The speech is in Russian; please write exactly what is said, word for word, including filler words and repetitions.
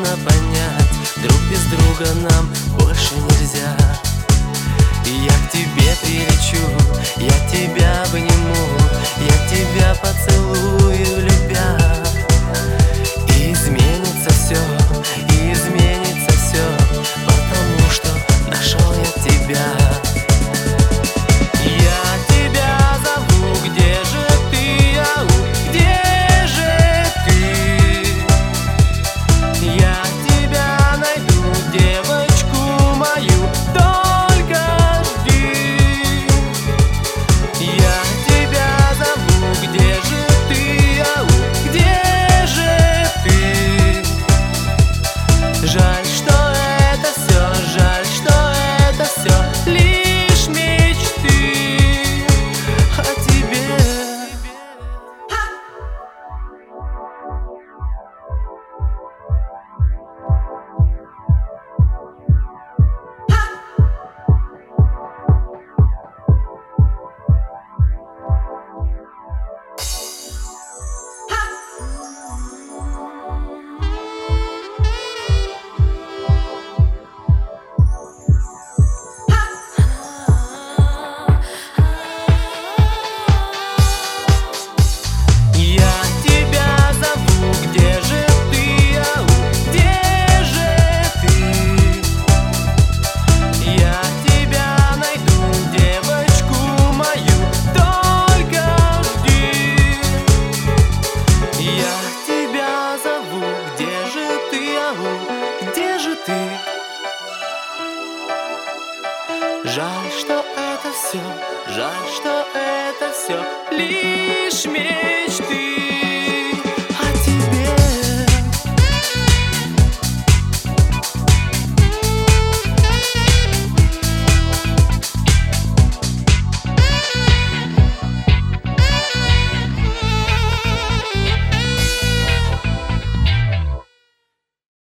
трудно понять, друг без друга нам больше нельзя. И я к тебе прилечу, я тебя обниму, я тебя поцелую, любя. И изменится все, и изменится все, потому что нашел я тебя. Жаль, что это все, жаль, что это все лишь мечты о тебе. Где же ты? Жаль, что это все, жаль, что это все лишь мечты.